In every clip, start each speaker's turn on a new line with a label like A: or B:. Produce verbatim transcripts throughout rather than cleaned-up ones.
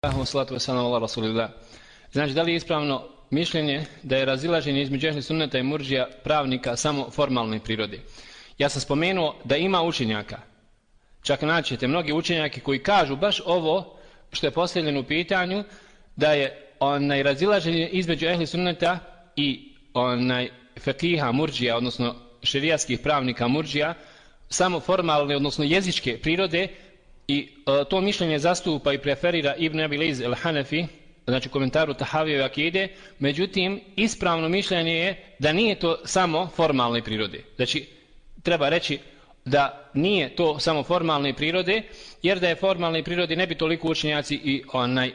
A: Salatu wassalamu ala rasulillah. Znači, da li je ispravno mišljenje da je razilaženje između ehli sunneta i murdžija pravnika samo formalne prirode? Ja sam spomenuo da ima učenjaka, čak naćete mnogi učenjaki koji kažu baš ovo što je postavljeno u pitanju, da je onaj razilaženje između ehli sunneta i onaj fekiha murdžija, odnosno šerijatskih pravnika murdžija, samo formalne, odnosno jezičke prirode. I e, to mišljenje zastupa i preferira Ibn Abi Lejz el-Hanefi, znači komentaru Tahavijeve akide. Međutim, ispravno mišljenje je da nije to samo formalne prirode. Znači, treba reći da nije to samo formalne prirode, jer da je formalne prirode ne bi toliko učenjaci i onaj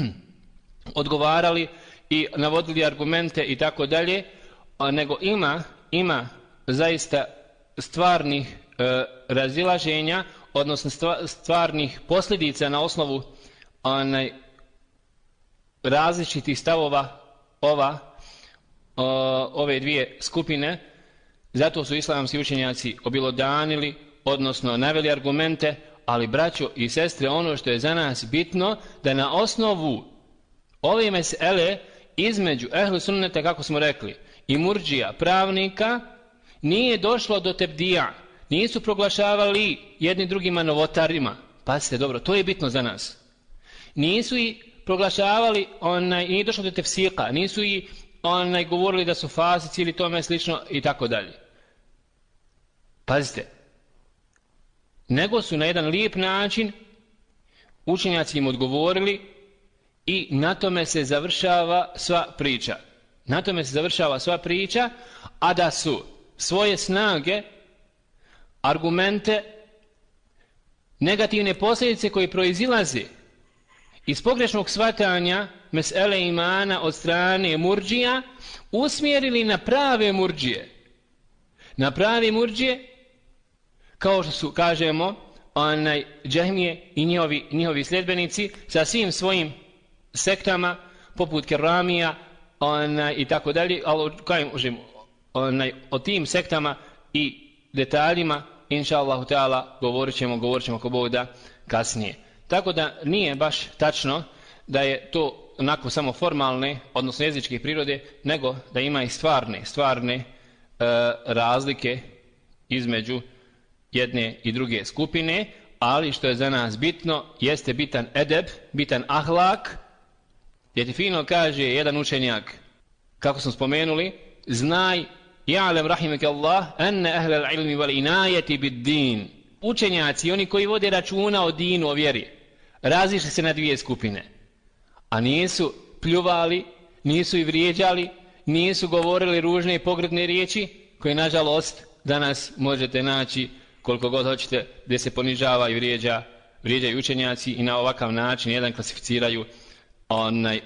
A: odgovarali i navodili argumente i tako dalje, nego ima ima zaista stvarnih e, razilaženja, odnosno stvarnih posljedica na osnovu onaj različitih stavova ova o, ove dvije skupine. Zato su islamski učenjaci obilodanili, odnosno naveli argumente, ali braćo i sestre, ono što je za nas bitno, da na osnovu ove mesele između ehlu sunneta, kako smo rekli, i murdžija pravnika nije došlo do tebdija, nisu proglašavali jedni drugima novotarima. Pazite dobro, to je bitno za nas. Nisu i proglašavali, onaj, nije došlo do tefsika, nisu i onaj, govorili da su fasici ili tome slično i tako dalje. Pazite, nego su na jedan lijep način učenjaci im odgovorili i na tome se završava sva priča. Na tome se završava sva priča, a da su svoje snage, argumente, negativne posljedice koje proizilaze iz pogrešnog shvatanja mesele imana od strane murdžija usmjerili na prave murdžije. Na prave murdžije, kao što su, kažemo, onaj džehmije i njihovi, njihovi sljedbenici sa svim svojim sektama, poput keramija, onaj, i tako dalje, ali onaj, o tim sektama i detaljima, inša Allahu ta'ala, govorit ćemo, govorit ćemo ko Bog da kasnije. Tako da nije baš tačno da je to onako samo formalne, odnosno jezičke prirode, nego da ima i stvarne, stvarne e, razlike između jedne i druge skupine, ali što je za nas bitno, jeste bitan edeb, bitan ahlak, gdje ti fino kaže jedan učenjak, kako smo spomenuli, znaj, ja'lem rahimeke Allah, enne ahlel ilmi wal inajeti bid din. Učenjaci, oni koji vode računa o dinu, o vjeri, razišli se na dvije skupine. A nisu pljuvali, nisu i vrijeđali, nisu govorili ružne i pogrdne riječi, koje nažalost danas možete naći koliko god hoćete, gdje se ponižava i vrijeđa, vrijeđaju učenjaci i na ovakav način jedan klasificiraju onaj,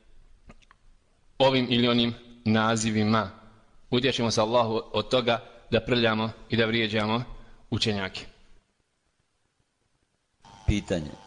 A: ovim ili onim nazivima. Utječemo se Allahu od toga da prljamo i da vrijeđamo učenjake.
B: Pitanje.